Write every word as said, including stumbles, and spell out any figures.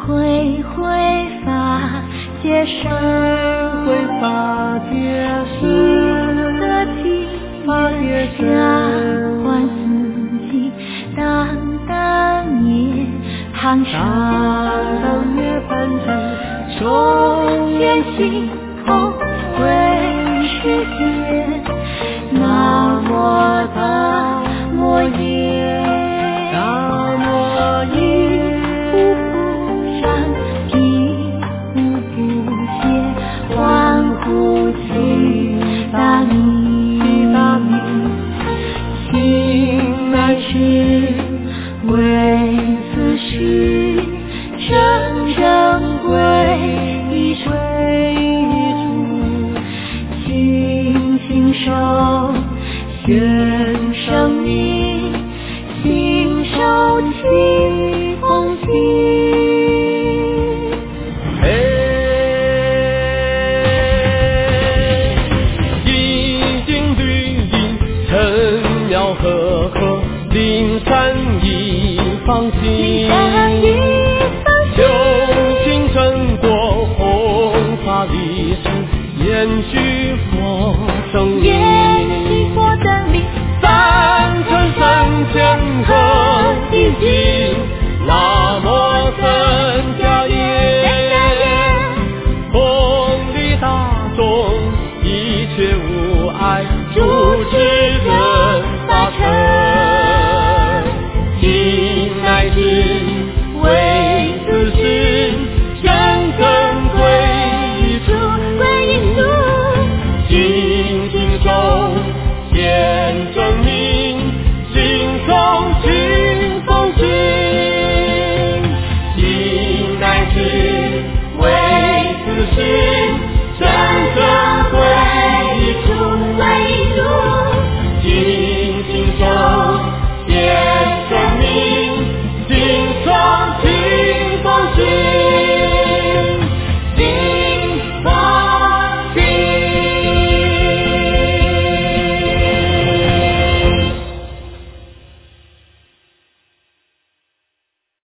会会发皆是， 会发皆是， 的体发皆是， 下换四季，当当夜旁当上， 当夜半城，重见星空为世界，那么大漠夜， 大漠夜， 不复山，一步不歇，欢呼起大米， 大米， 情难是为此事，真正归一处，轻轻手献生命，亲手起风景。 嘿，已经绿荫尘苗赫赫，灵山一方灵心， 山一方旧情成过红发历史，延续佛生延命， 续佛的名， 三乘三千和一境，那么僧伽耶，弘利大众，一切无碍，主持